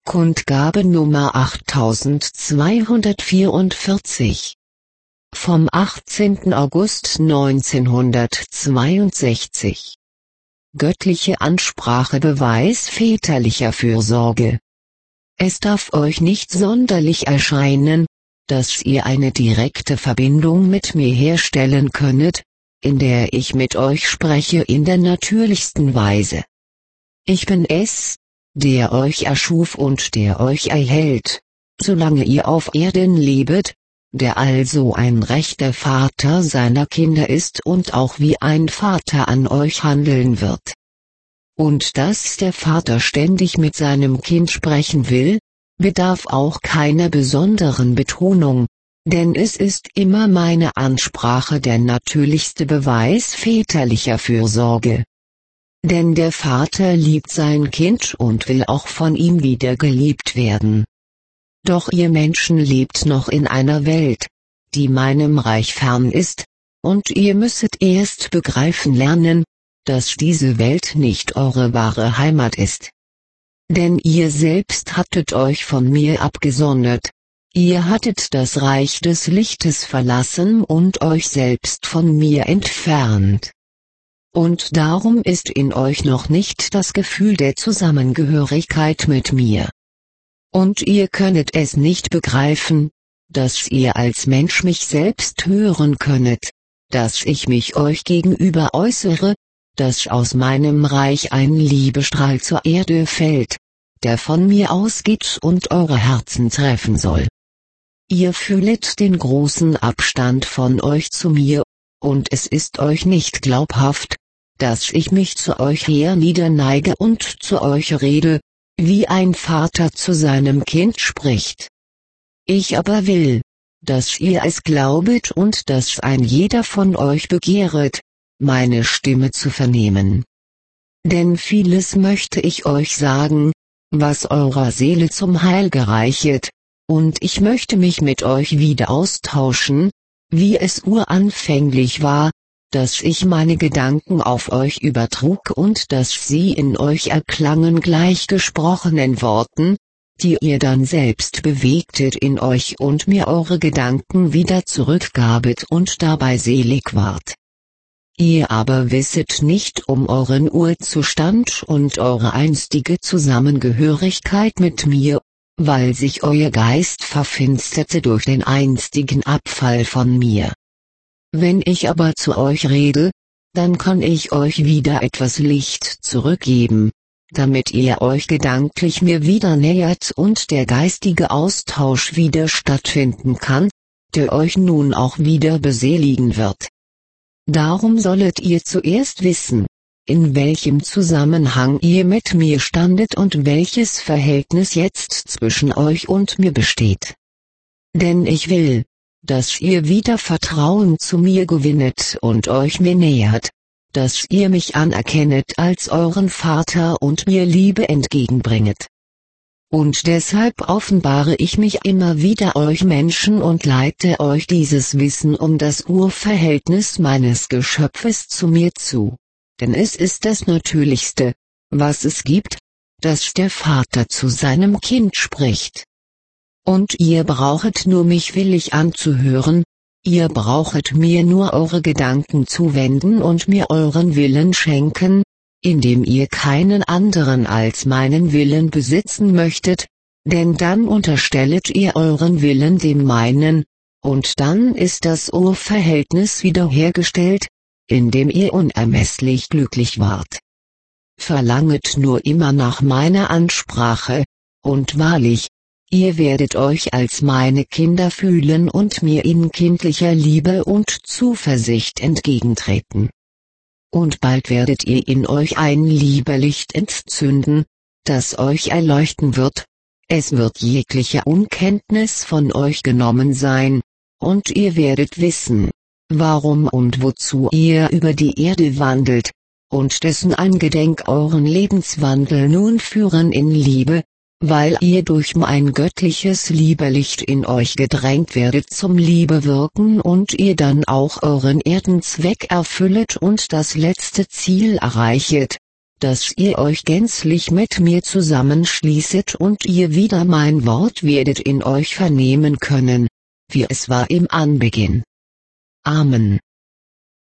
Kundgabe Nummer 8244. Vom 18. August 1962. Göttliche Ansprache, Beweis väterlicher Fürsorge. Es darf euch nicht sonderlich erscheinen, dass ihr eine direkte Verbindung mit mir herstellen könnet, in der ich mit euch spreche in der natürlichsten Weise. Ich bin es, der euch erschuf und der euch erhält, solange ihr auf Erden lebet, der also ein rechter Vater seiner Kinder ist und auch wie ein Vater an euch handeln wird. Und dass der Vater ständig mit seinem Kind sprechen will, bedarf auch keiner besonderen Betonung, denn es ist immer meine Ansprache der natürlichste Beweis väterlicher Fürsorge. Denn der Vater liebt sein Kind und will auch von ihm wieder geliebt werden. Doch ihr Menschen lebt noch in einer Welt, die meinem Reich fern ist, und ihr müsset erst begreifen lernen, dass diese Welt nicht eure wahre Heimat ist. Denn ihr selbst hattet euch von mir abgesondert, ihr hattet das Reich des Lichtes verlassen und euch selbst von mir entfernt. Und darum ist in euch noch nicht das Gefühl der Zusammengehörigkeit mit mir. Und ihr könnet es nicht begreifen, dass ihr als Mensch mich selbst hören könnet, dass ich mich euch gegenüber äußere, dass aus meinem Reich ein Liebestrahl zur Erde fällt, der von mir ausgeht und eure Herzen treffen soll. Ihr fühlet den großen Abstand von euch zu mir, und es ist euch nicht glaubhaft, dass ich mich zu euch herniederneige und zu euch rede, wie ein Vater zu seinem Kind spricht. Ich aber will, dass ihr es glaubet und dass ein jeder von euch begehret, meine Stimme zu vernehmen. Denn vieles möchte ich euch sagen, was eurer Seele zum Heil gereichet, und ich möchte mich mit euch wieder austauschen, wie es uranfänglich war, dass ich meine Gedanken auf euch übertrug und dass sie in euch erklangen gleich gesprochenen Worten, die ihr dann selbst bewegtet in euch und mir eure Gedanken wieder zurückgabet und dabei selig wart. Ihr aber wisset nicht um euren Urzustand und eure einstige Zusammengehörigkeit mit mir, weil sich euer Geist verfinsterte durch den einstigen Abfall von mir. Wenn ich aber zu euch rede, dann kann ich euch wieder etwas Licht zurückgeben, damit ihr euch gedanklich mir wieder nähert und der geistige Austausch wieder stattfinden kann, der euch nun auch wieder beseligen wird. Darum sollet ihr zuerst wissen, in welchem Zusammenhang ihr mit mir standet und welches Verhältnis jetzt zwischen euch und mir besteht. Denn ich will, dass ihr wieder Vertrauen zu mir gewinnet und euch mir nähert, dass ihr mich anerkennet als euren Vater und mir Liebe entgegenbringet. Und deshalb offenbare ich mich immer wieder euch Menschen und leite euch dieses Wissen um das Urverhältnis meines Geschöpfes zu mir zu. Denn es ist das Natürlichste, was es gibt, dass der Vater zu seinem Kind spricht. Und ihr brauchet nur mich willig anzuhören, ihr brauchet mir nur eure Gedanken zuwenden und mir euren Willen schenken, indem ihr keinen anderen als meinen Willen besitzen möchtet, denn dann unterstellet ihr euren Willen dem meinen, und dann ist das Urverhältnis wiederhergestellt, in dem ihr unermesslich glücklich wart. Verlanget nur immer nach meiner Ansprache, und wahrlich, ihr werdet euch als meine Kinder fühlen und mir in kindlicher Liebe und Zuversicht entgegentreten. Und bald werdet ihr in euch ein Liebelicht entzünden, das euch erleuchten wird, es wird jegliche Unkenntnis von euch genommen sein, und ihr werdet wissen, warum und wozu ihr über die Erde wandelt, und dessen angedenk euren Lebenswandel nun führen in Liebe, weil ihr durch mein göttliches Liebelicht in euch gedrängt werdet zum Liebewirken und ihr dann auch euren Erdenzweck erfüllet und das letzte Ziel erreichet, dass ihr euch gänzlich mit mir zusammenschließet und ihr wieder mein Wort werdet in euch vernehmen können, wie es war im Anbeginn. Amen.